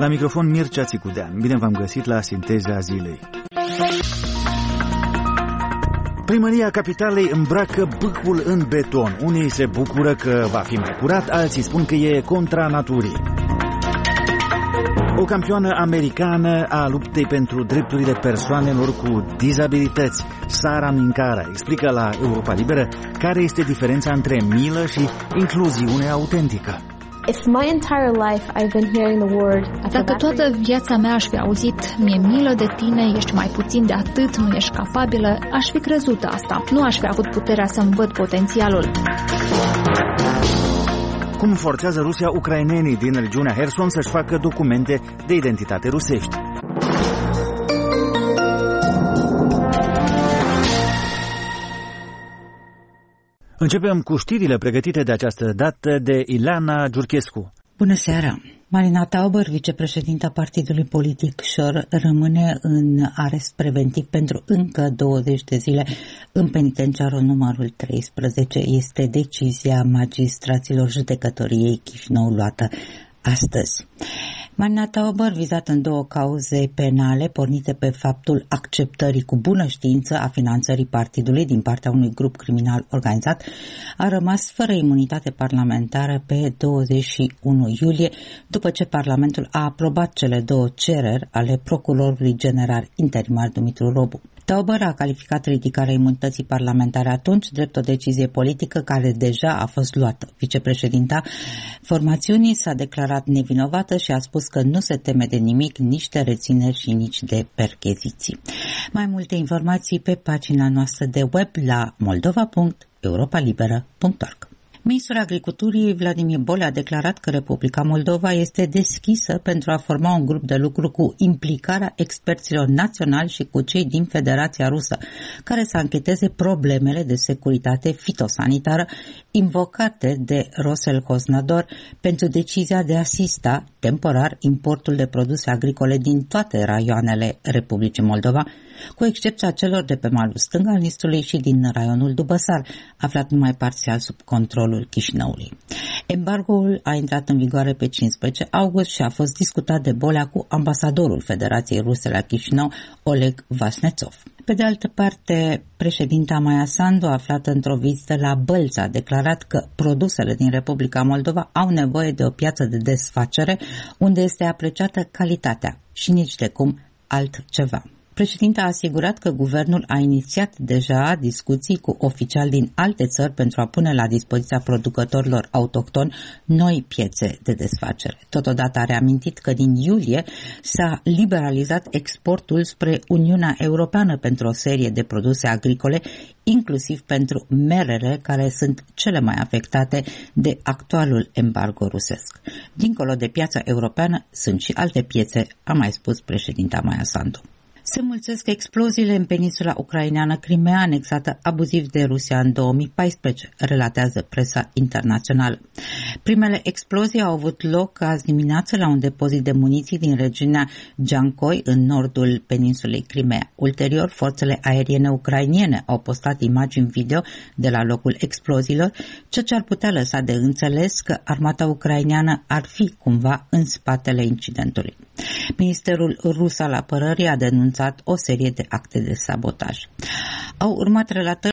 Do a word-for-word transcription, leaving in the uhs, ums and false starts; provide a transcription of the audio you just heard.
La microfon Mircea Țicudean. Bine v-am găsit la Sinteza Zilei. Primăria Capitalei îmbracă bâcul în beton. Unii se bucură că va fi mai curat, alții spun că e contra naturii. O campioană americană a luptei pentru drepturile persoanelor cu dizabilități, Sara Mincara, explică la Europa Liberă care este diferența între milă și incluziune autentică. If my entire life I've been hearing the word, dacă toată viața mea aș fi auzit "mi-e milă de tine, ești mai puțin de atât, nu ești capabilă", aș fi crezut asta. Nu aș fi avut puterea să-mi văd potențialul. Cum forțează Rusia ucrainenii din regiunea Herson să-și facă documente de identitate rusești? Începem cu știrile pregătite de această dată de Ileana Giurchescu. Bună seara! Marina Tauber, vicepreședinta partidului politic Șor, rămâne în arest preventiv pentru încă douăzeci de zile în penitenciarul numărul treisprezece. Este decizia magistraților judecătoriei Chișinău luată astăzi. Marina Tauber, vizată în două cauze penale pornite pe faptul acceptării cu bună știință a finanțării partidului din partea unui grup criminal organizat, a rămas fără imunitate parlamentară pe douăzeci și unu iulie, după ce Parlamentul a aprobat cele două cereri ale procurorului general interimar Dumitru Robu. Tauber a calificat ridicarea imunității parlamentare atunci drept o decizie politică care deja a fost luată. Vicepreședinta formațiunii s-a declarat nevinovată și a spus că nu se teme de nimic, nici de rețineri și nici de percheziții. Mai multe informații pe pagina noastră de web la moldova punct europa liberă punct org. Ministrul Agriculturii Vladimir Bolea a declarat că Republica Moldova este deschisă pentru a forma un grup de lucru cu implicarea experților naționali și cu cei din Federația Rusă, care să ancheteze problemele de securitate fitosanitară invocate de Roselcosnador pentru decizia de a asista temporar importul de produse agricole din toate raioanele Republicii Moldova, cu excepția celor de pe malul stâng al Nistrului și din raionul Dubăsar, aflat numai parțial sub controlul Chișinăului. Embargoul a intrat în vigoare pe cincisprezece august și a fost discutat de Bolea cu ambasadorul Federației Ruse la Chișinău, Oleg Vasnețov. Pe de altă parte, președinta Maia Sandu, aflată într-o vizită la Bălța, a declarat că produsele din Republica Moldova au nevoie de o piață de desfacere unde este apreciată calitatea și nici de cum altceva. Președinta a asigurat că guvernul a inițiat deja discuții cu oficiali din alte țări pentru a pune la dispoziția producătorilor autohtoni noi piețe de desfacere. Totodată a reamintit că din iulie s-a liberalizat exportul spre Uniunea Europeană pentru o serie de produse agricole, inclusiv pentru merele, care sunt cele mai afectate de actualul embargo rusesc. Dincolo de piața europeană sunt și alte piețe, a mai spus președinta Maia Sandu. Se mulțesc exploziile în peninsula ucraineană Crimea, anexată abuziv de Rusia în două mii paisprezece, relatează presa internațională. Primele explozii au avut loc azi dimineață la un depozit de muniții din regiunea Giancoi, în nordul peninsulei Crimea. Ulterior, forțele aeriene ucrainiene au postat imagini video de la locul exploziilor, ceea ce ar putea lăsa de înțeles că armata ucraineană ar fi cumva în spatele incidentului. Ministerul rus al apărării a denunțat o serie de acte de sabotaj. Au urmat relatări